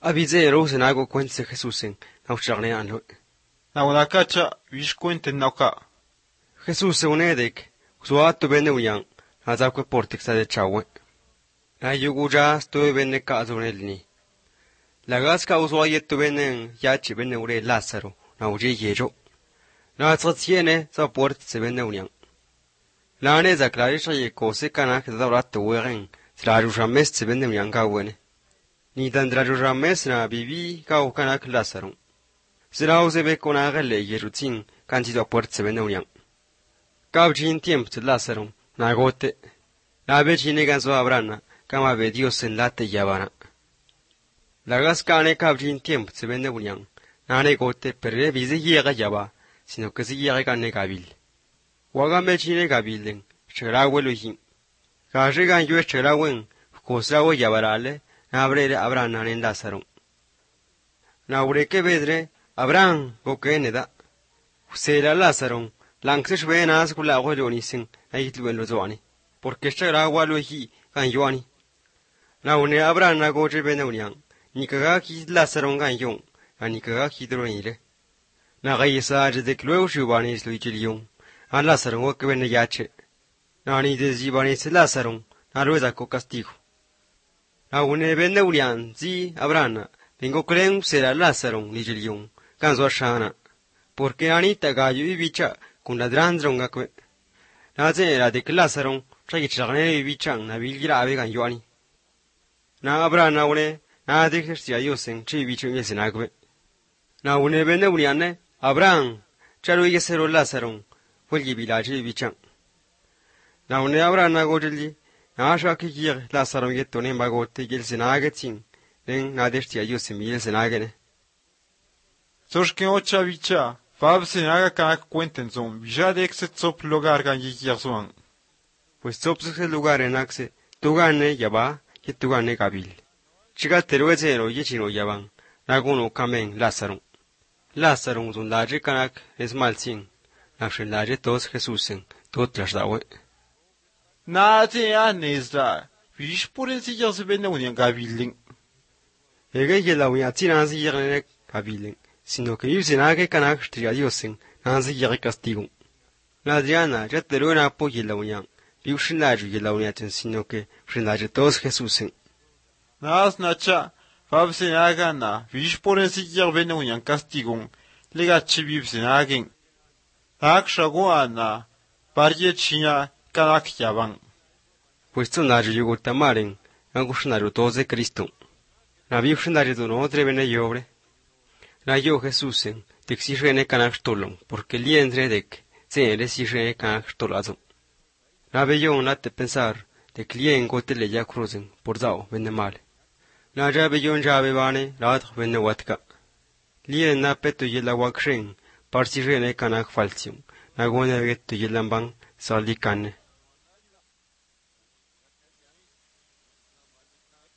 Abizero senago cuenta Jesusen, naucharneano. Naunakacha, vishkuenten nauka. Jesús se unedek, suatu beneuyan, azakwe portix de chawe. Ayuguja stu benne kazunelni. La gasca usuayetu benen yachi beneure Lázaro, nauji yejo. Na tsatsiene sa port se beneunian. La neza clarisha ye kose kanak da rat weren, trajujames se beneunian gawene. Ni dandrajujames na bibi kaw kanak Lázaro. Sirause be konagele yerutin, kantido port se beneunian. Kabjin tiemp de Lázaro, nagote. La bechine ganso abrana, kama be Dios en late yabana. La gascane kabjin tiemp se vende unian, nane gote perre bize yega yaba, sino que si yega gane gabil. Wagan bechine gabilen, cherawe hin. Kajigan yue cherawen, kosrawe yabarale, nabrere abrana en Lázaro. Naureke bedre, abran, gokeneda. Sera Lázaro. Langsish venas kula wajonisin aitluwen lozwani porque shara walohi kan yoni naune abrana goje benunian nikaga ki Lázaro kan yon anikaga ki dronire na gaisa de klo shubani sluijilion an Lázaro wok ben yache nani de zibani Lázaro na roza ko castigo naune benunian zi abrana vengo kren sera Lázaro nijilion kan zo shana porque anita gayu ibicha con la drandronga que la era de Lázaro trae charne bichang na bilgira avegan yoani na abra na une na de gestia yosen chi bichung yesenagwe na une bene uniane abran charo yesero Lázaro fulgi bilaji bichang na une abra na godili na shaki gir Lázaro yetone magote gel senagetin nen na destia yosen yesenagene Soshke ocha bicha Fabse naga kanak cuenten son, ya de exe top lugar gan yigiazuan. Pues topse lugar en axe, tu gane yaba, y tu gane gabil. Chica teruezero yechino yaban, naguno kamen Lázaro. Lázaro un laje kanak es malsin, nakshen laje tos Jesusen, tot trasdawe. Nade anesda, vish puren si ya se vende unian gabiling. Ege yela unia tinanzi yerene gabiling. Sino que irse nage kanak triadiosen, nanzi yere castigo. La Adriana, ya te lo en apoyo la unión, viushinaju y la unión, sino que shinaju todos Jesusen. Nas nacha, fabse nagana, vish poren si ya vende unian castigo, lega chibibse nagen. Tak shaguana, parye china, kanak yaban. Pues tonaju yugutamaren, angushinaru todos de Cristo. La viushinaju no trevene yobre. La yo Jesusen, te exige kanak tolon, porque liendre dek, se exige kanak tolazo. La bello na te pensar, de clien gote le ya cruzen, por dao, vende mal. La ya bello ya bebane, la otro vende watka. Lien na peto y la wakren, par si kanak falsium, la gone veto y lamban, salikane.